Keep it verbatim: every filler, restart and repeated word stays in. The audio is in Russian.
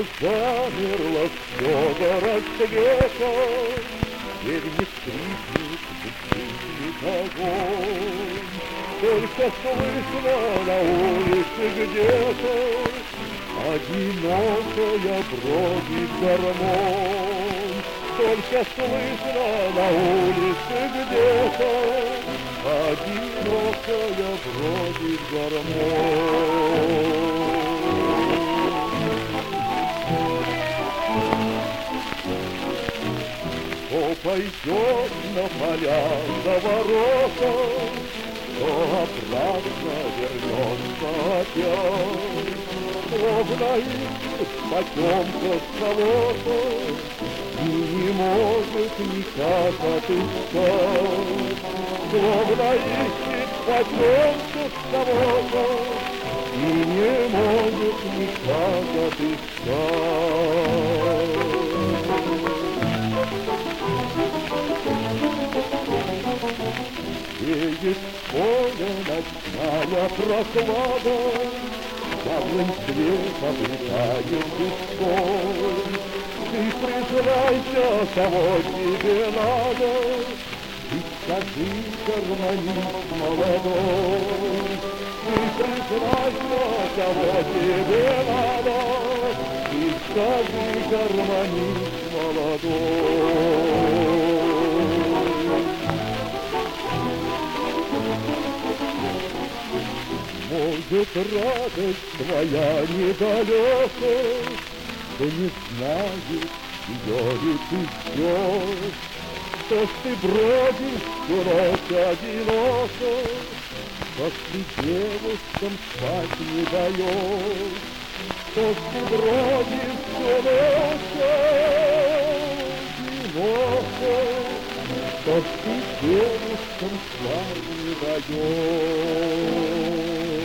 замерло все до рассвета, теперь не скрипнет, не огонь. Только слышно на улице где-то одинокая бродит гармонь. Только слышно на улице где-то одинокая бродит гармонь. Кто пойдет на поля за ворота, то обратно вернется опять. Словно ищет в потемках кого-то и не может никак отыскать. Словно ищет в потемках кого-то и не может никак отыскать. Едет в поле ночная прохлада, яблонь свет облетает песок. Ты признайся, кого тебе надо, и скажи, гармонист молодой. Ты признайся, кого тебе надо, и скажи, гармонист молодой. Может, радость твоя недалека, да не знает ее ли ты ждешь, что ж ты бродишь всю ночь одиноко, что ж ты девушкам спать не даешь, что ж ты бродишь всю ночь одиноко, что ж ты девушкам спать не даешь.